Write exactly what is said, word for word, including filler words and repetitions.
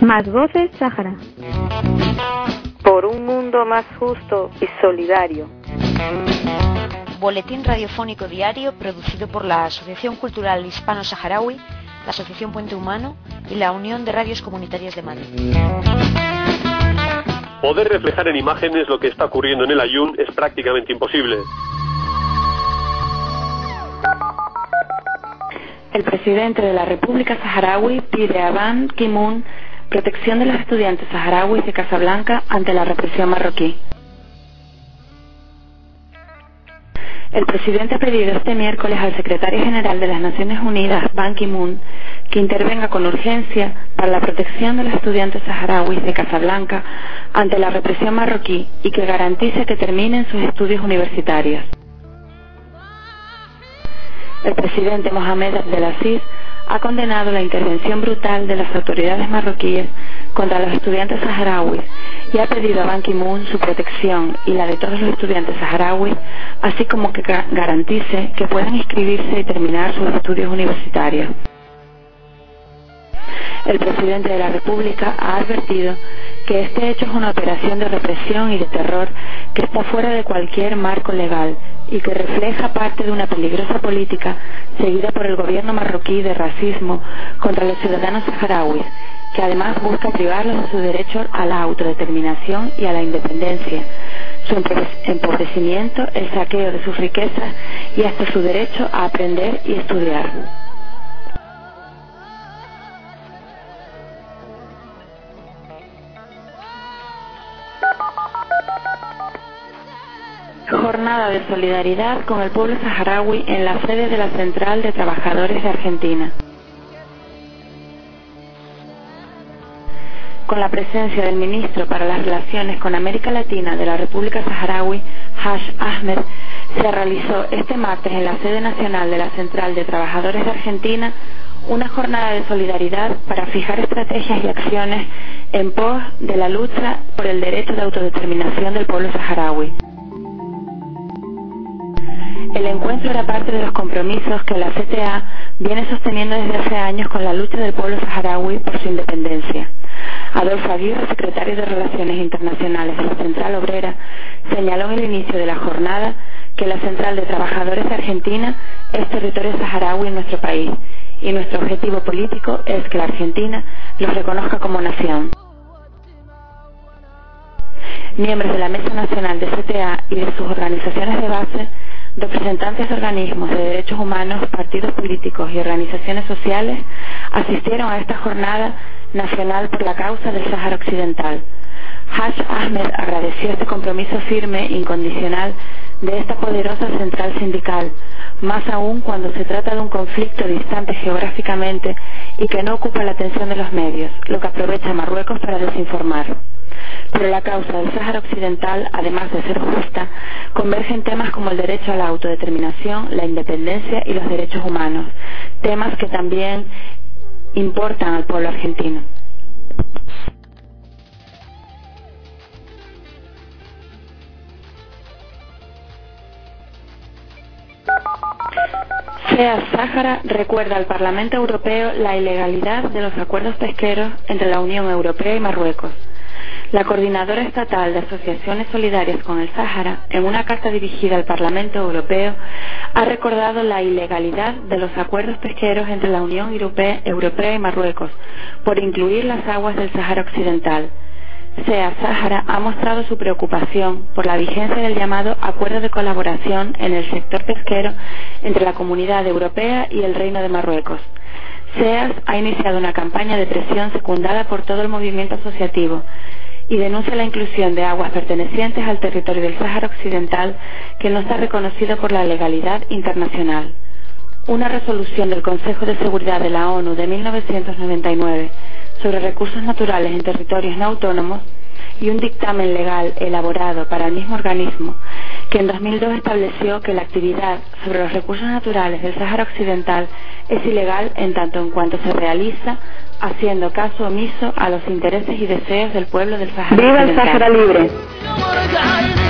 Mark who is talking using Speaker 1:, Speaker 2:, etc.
Speaker 1: Más Voces Sáhara.
Speaker 2: Por un mundo más justo y solidario.
Speaker 3: Boletín radiofónico diario producido por la Asociación Cultural Hispano-Saharaui, la Asociación Puente Humano y la Unión de Radios Comunitarias de Madrid.
Speaker 4: Poder reflejar en imágenes lo que está ocurriendo en el Aaiún es prácticamente imposible.
Speaker 5: El presidente de la República Saharaui pide a Ban Ki-moon protección de los estudiantes saharauis de Casablanca ante la represión marroquí. El presidente ha pedido este miércoles al secretario general de las Naciones Unidas, Ban Ki-moon, que intervenga con urgencia para la protección de los estudiantes saharauis de Casablanca ante la represión marroquí y que garantice que terminen sus estudios universitarios. El presidente Mohamed Abdelaziz ha condenado la intervención brutal de las autoridades marroquíes contra los estudiantes saharauis y ha pedido a Ban Ki-moon su protección y la de todos los estudiantes saharauis, así como que garantice que puedan inscribirse y terminar sus estudios universitarios. El presidente de la República ha advertido que este hecho es una operación de represión y de terror que está fuera de cualquier marco legal y que refleja parte de una peligrosa política seguida por el gobierno marroquí de racismo contra los ciudadanos saharauis, que además busca privarlos de su derecho a la autodeterminación y a la independencia, su empobrecimiento, el saqueo de sus riquezas y hasta su derecho a aprender y estudiar. Jornada de solidaridad con el pueblo saharaui en la sede de la Central de Trabajadores de Argentina. Con la presencia del ministro para las Relaciones con América Latina de la República Saharaui, Hash Ahmed, se realizó este martes en la sede nacional de la Central de Trabajadores de Argentina una jornada de solidaridad para fijar estrategias y acciones en pos de la lucha por el derecho de autodeterminación del pueblo saharaui. El encuentro era parte de los compromisos que la C T A viene sosteniendo desde hace años con la lucha del pueblo saharaui por su independencia. Adolfo Aguirre, secretario de Relaciones Internacionales de la Central Obrera, señaló en el inicio de la jornada que la Central de Trabajadores de Argentina es territorio saharaui en nuestro país y nuestro objetivo político es que la Argentina los reconozca como nación. Miembros de la Mesa Nacional de C T A y de sus organizaciones de base, representantes de organismos de derechos humanos, partidos políticos y organizaciones sociales asistieron a esta jornada nacional por la causa del Sáhara Occidental. Hash Ahmed agradeció este compromiso firme e incondicional de esta poderosa central sindical, más aún cuando se trata de un conflicto distante geográficamente y que no ocupa la atención de los medios, lo que aprovecha Marruecos para desinformar. Pero la causa del Sáhara Occidental, además de ser justa, converge en temas como el derecho a la autodeterminación, la independencia y los derechos humanos, temas que también importan al pueblo argentino. SEAS Sáhara recuerda al Parlamento Europeo la ilegalidad de los acuerdos pesqueros entre la Unión Europea y Marruecos. La Coordinadora Estatal de Asociaciones Solidarias con el Sáhara, en una carta dirigida al Parlamento Europeo, ha recordado la ilegalidad de los acuerdos pesqueros entre la Unión Europea y Marruecos por incluir las aguas del Sáhara Occidental. SEAS Sáhara ha mostrado su preocupación por la vigencia del llamado Acuerdo de Colaboración en el sector pesquero entre la Comunidad Europea y el Reino de Marruecos. SEAS ha iniciado una campaña de presión secundada por todo el movimiento asociativo y denuncia la inclusión de aguas pertenecientes al territorio del Sáhara Occidental que no está reconocido por la legalidad internacional. Una resolución del Consejo de Seguridad de la ONU de mil novecientos noventa y nueve sobre recursos naturales en territorios no autónomos y un dictamen legal elaborado para el mismo organismo que en dos mil dos estableció que la actividad sobre los recursos naturales del Sáhara Occidental es ilegal en tanto en cuanto se realiza haciendo caso omiso a los intereses y deseos del pueblo del Sáhara Occidental.
Speaker 1: ¡Viva el Sáhara libre!